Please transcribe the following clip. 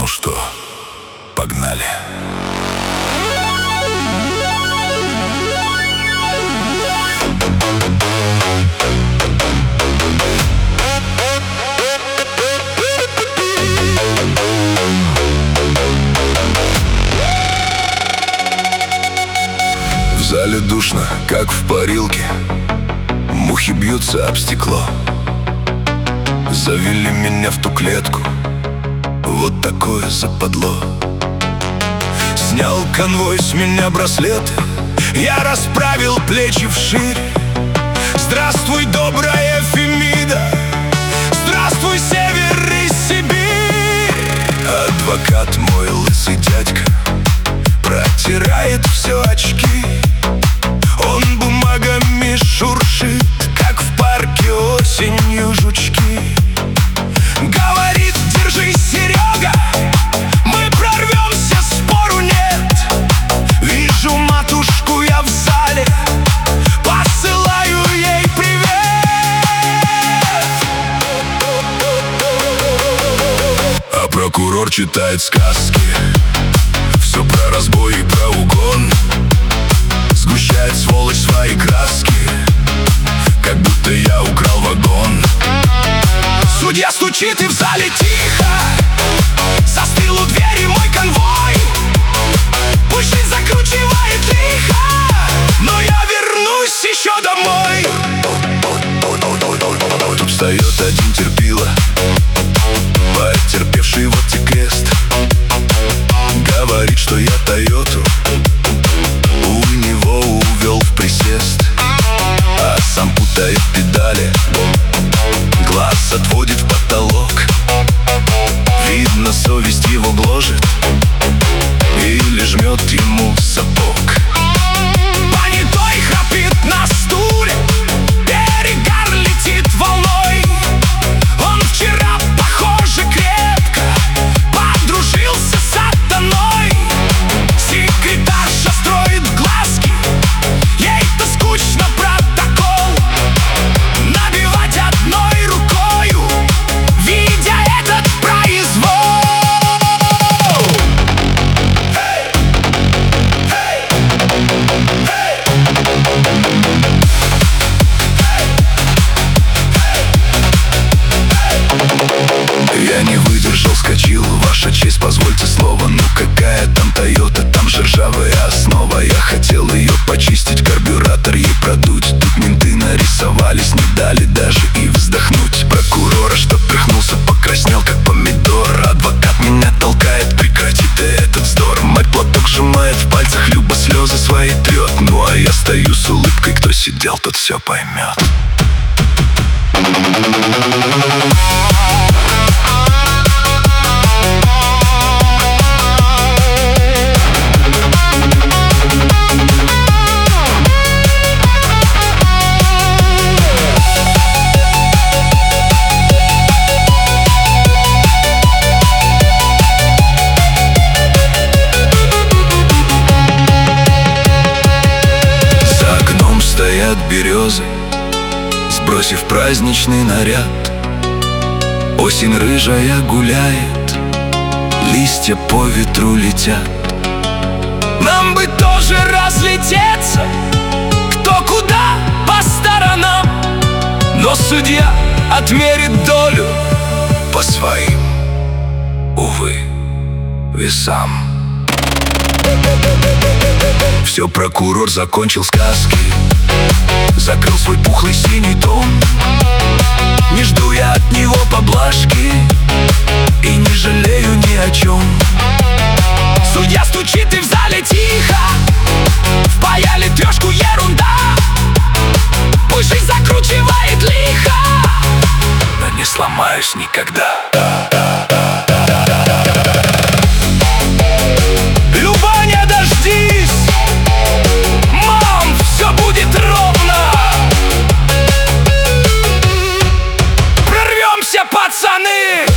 что, погнали. В зале душно, как в парилке. Мухи бьются об стекло. Завели меня в ту клетку. Вот такое западло. Снял конвой с меня браслеты. Я расправил плечи вширь. Здравствуй, добрая Фемида. Здравствуй, север и Сибирь. Адвокат мой лысый дядька протирает все очки. Он бумагами шуршит, как в парке осенью жучки. Говорит: держись, Серега, мы прорвемся, спору нет. Вижу матушку я в зале, посылаю ей привет. А прокурор читает сказки. Все про разбой и про угон. Сгущает сволочь свои краски, как будто я украл вагон. Судья стучит и в зале тихо. Застыл у двери мой конвой. Пусть жизнь закручивает лихо, но я вернусь еще домой. Тут встает один терпила, потерпевший вот те крест. Говорит, что я Тойоту у него увел в присест, а сам путает педали, глаз отводит в потолок. Видно, совесть его гложет или жмет ему сапог. Понятой храпит на стуле, перегар летит волной. Он вчера, похоже, крепко подружился с сатаной. Секретарша строит глазки, ей-то скучно протокол набивать одной рукою, видя этот произвол. Я не выдержал, скочил: ваша честь, позвольте слово. Ну какая там Тойота, там же ржавая основа. Я хотел ее почистить, карбюратор ей продуть. Тут менты нарисовались, не дали даже и вздохнуть. Прокурора, что тряхнулся, покраснел как помидор. Адвокат меня толкает: прекрати ты этот вздор. Мать платок сжимает в пальцах, Люба слезы свои трет. Ну а я стою с улыбкой, кто сидел, тот все поймет. За окном стоят березы, сбросив праздничный наряд. Осень рыжая гуляет, листья по ветру летят. Нам бы тоже разлететься, кто куда, по сторонам. Но судья отмерит долю по своим, увы, весам. Все, прокурор закончил сказки, закрыл свой пухлый синий дом. Не жду я от него поблажки и не жалею ни о чем. Судья стучит и в зале тихо. Впаяли трешку, ерунда. Пусть жизнь закручивает лихо, но не сломаюсь никогда. Люба, не дождись, мам, все будет ровно. Прорвемся, пацаны!